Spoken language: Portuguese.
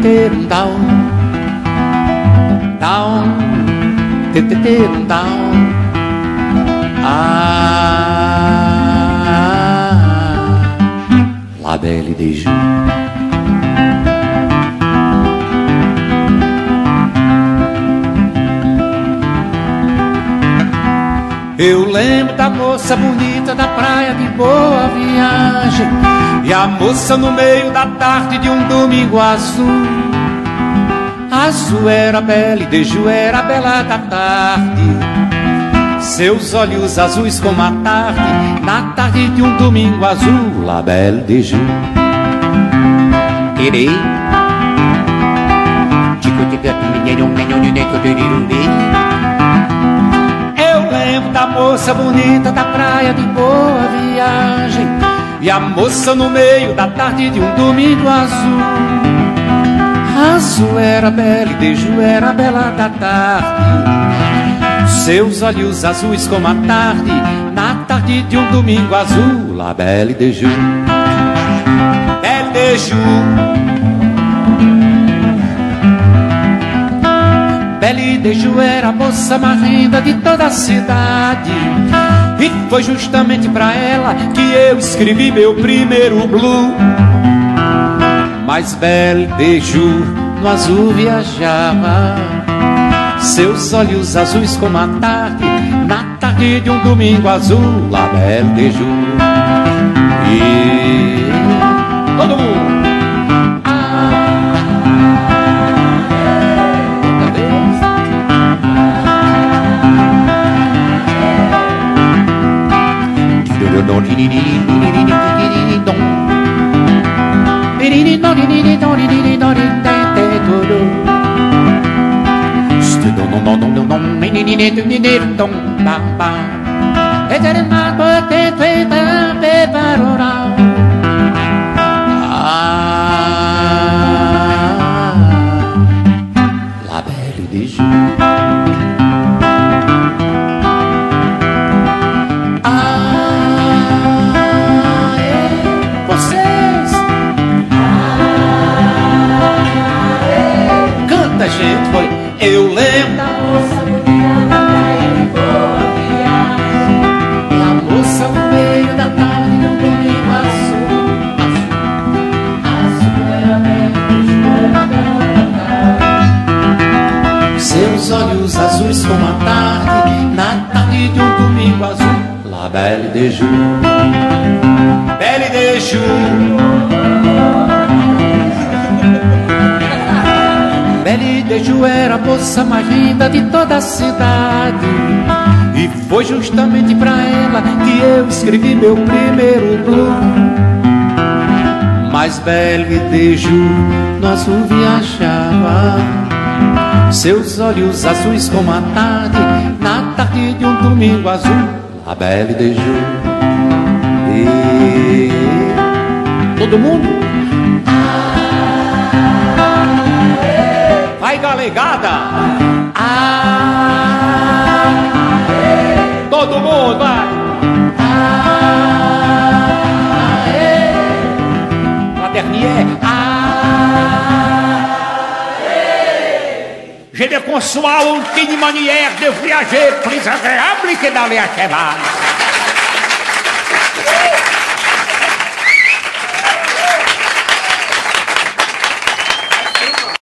teteterum down, down, teteterum down. La Belle des Jours. Eu lembro da moça bonita da praia de Boa Viagem, e a moça no meio da tarde de um domingo azul. Azul era a Belle de Joux, era a bela da tarde. Seus olhos azuis como a tarde, na tarde de um domingo azul. La Belle de Joux. Eu lembro da moça bonita da praia de Boa Viagem, e a moça no meio da tarde de um domingo azul. Azul era a Belle de Joux, era a bela da tarde. Seus olhos azuis como a tarde, na tarde de um domingo azul. La Belle de Joux. Belle de Joux. Belle de Joux era a moça mais linda de toda a cidade, e foi justamente pra ela que eu escrevi meu primeiro blue. Mas Belle de Joux no azul viajava, seus olhos azuis como a tarde, na tarde de um domingo azul. La Belle de Joux. E todo mundo. La Belle de Joux. Vocês canta, gente, foi. Eu lembro da moça bonita da praia de Boa Viagem, e a moça no meio da tarde de um domingo azul. Azul era a bela da tarde. Seus olhos azuis como a tarde, na tarde de um domingo azul. La Belle de Joux. Belle de Joux. Belle de Joux era a moça mais linda de toda a cidade, e foi justamente pra ela que eu escrevi meu primeiro blue. Mas Belle de Joux no azul viajava, seus olhos azuis como a tarde, na tarde de um domingo azul. La Belle de Joux. E todo mundo. Vai, galegada! Todo mundo, vai! Fraternier! Je ne conçois aucune manière de voyager plus agréable que d'aller à cheval.